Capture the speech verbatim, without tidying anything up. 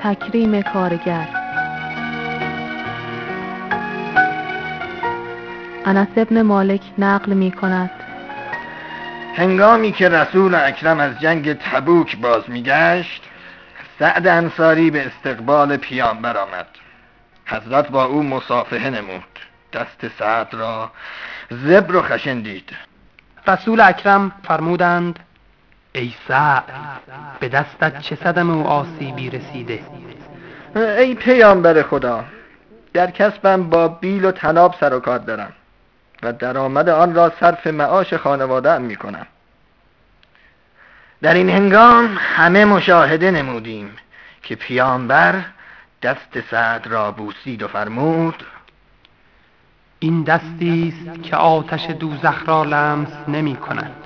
تکریم کارگر. انس ابن مالک نقل می کند: هنگامی که رسول اکرم از جنگ تبوک باز می گشت، سعد انصاری به استقبال پیامبر آمد. حضرت با او مصافحه نمود. دست سعد را زبر و خشن دید. رسول اکرم فرمودند: ای سعد، به دستت چه صدمه و آسیبی رسیده؟ ای پیامبر خدا، در کسبم با بیل و طناب سر و کار دارم و درآمد آن را صرف معاش خانواده ام می کنم. در این هنگام همه مشاهده نمودیم که پیامبر دست سعد را بوسید و فرمود: این دستی است که آتش دوزخ را لمس نمی کند.